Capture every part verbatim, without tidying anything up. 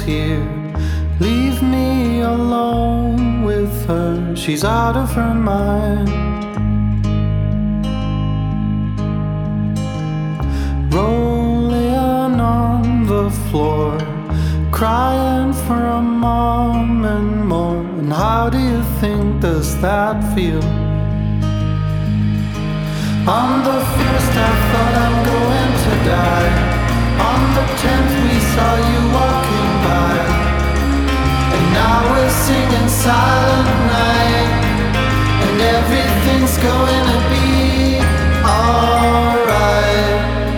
here. Leave me alone with her. She's out of her mind. Rolling on the floor, crying for a mom and more. And how do you think does that feel? On the first I thought I'm going to die. On the tenth we saw you walking by. And now we're singing Silent Night. And everything's going to be alright.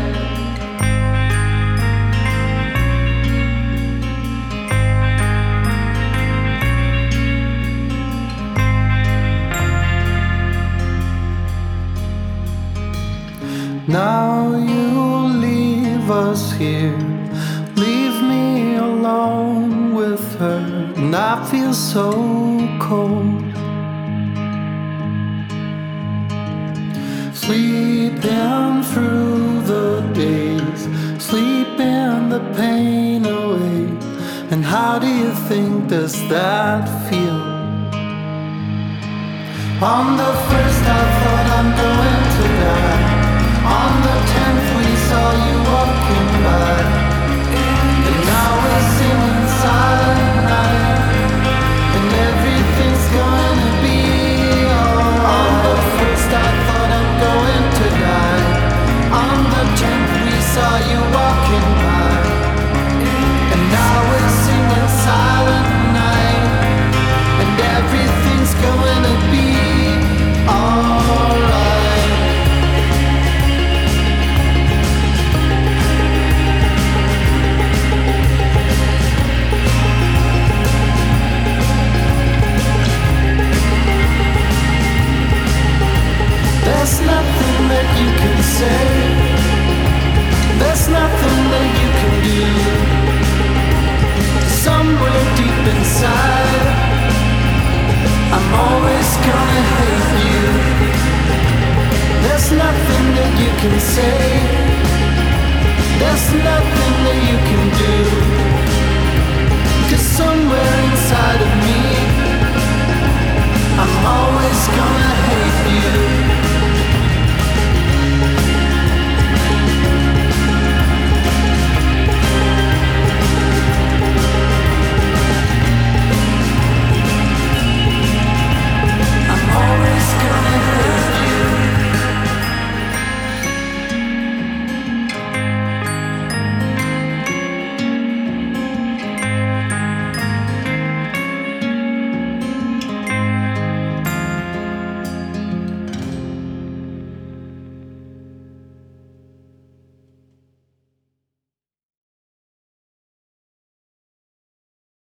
Now you leave us here, leave me alone with her, and I feel so cold. Sleeping through the days, sleeping the pain away. And how do you think does that feel? On the first I